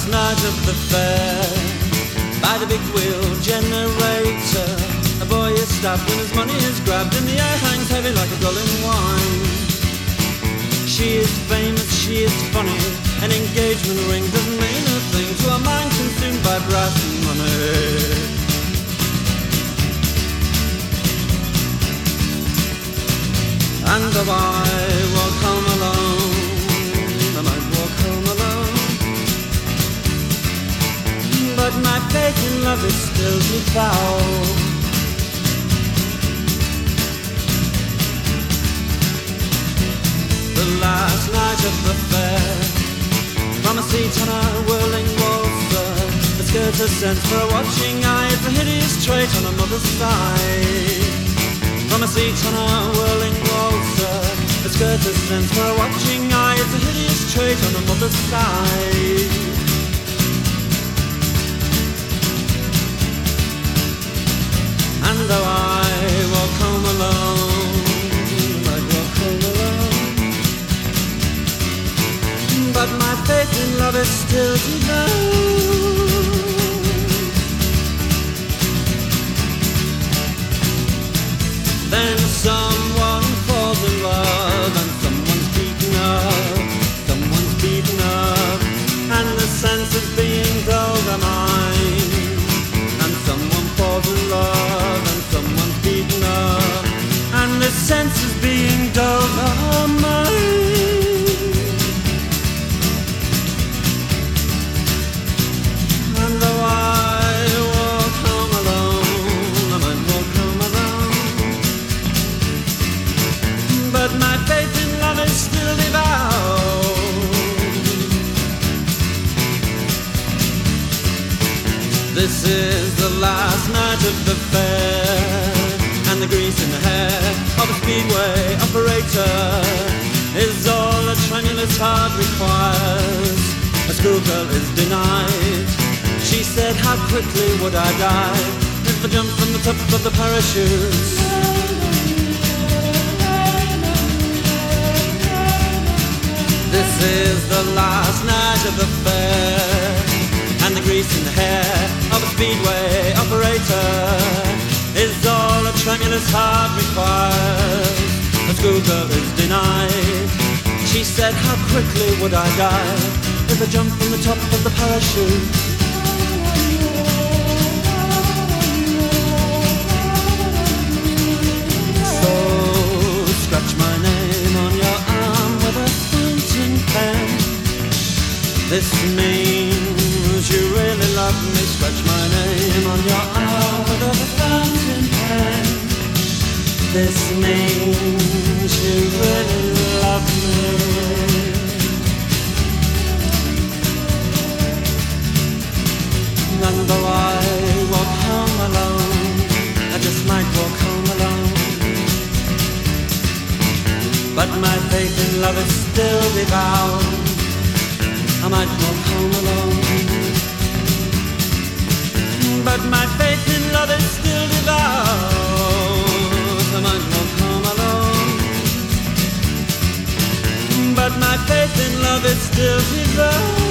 last night of the fair, by the big wheel generator, a boy is stopped when his money is grabbed and the air hangs heavy like a gull in wine. She is famous, she is funny, an engagement ring doesn't mean a thing to a mind consumed by brass and money. And though I walk home alone, I might walk home alone, but my faith in love is still too foul. The last night of the fair, from a seat on a whirling waltzer, the skirt has sense for a watching eye. It's a hideous trait on a mother's side. From a seat on a whirling waltzer, the skirt has sense for a watching eye. It's a hideous trait on a mother's side. And though I walk home alone, I walk home alone, but my faith in love is still too low. Then someone falls in love and someone's beaten up, and the sense of being dulled are mine. And someone falls in love and someone's beaten up, and the sense of being dulled are mine. And though I walk home alone, I might walk home alone, but my faith in love is still devout. This is the last night of the fair, and the grease in the hair of a speedway operator is all a tremulous heart requires. A schoolgirl is denied. She said, how quickly would I die if I jumped from the top of the parachute? This is the last night of the fair, and the grease in the hair of a speedway operator is all a tremulous heart requires. A schoolgirl is denied. She said, how quickly would I die if I jumped from the top of the parachute? So scratch my name on your arm with a fountain pen. This means you really love me. Scratch my name on your arm with a fountain pen. This means you really love me. And though I walk home alone, I just might walk home alone, but my faith in love is still devout. I might walk home alone, but my faith in love is still devout. I might walk home alone, but my faith in love is still devout.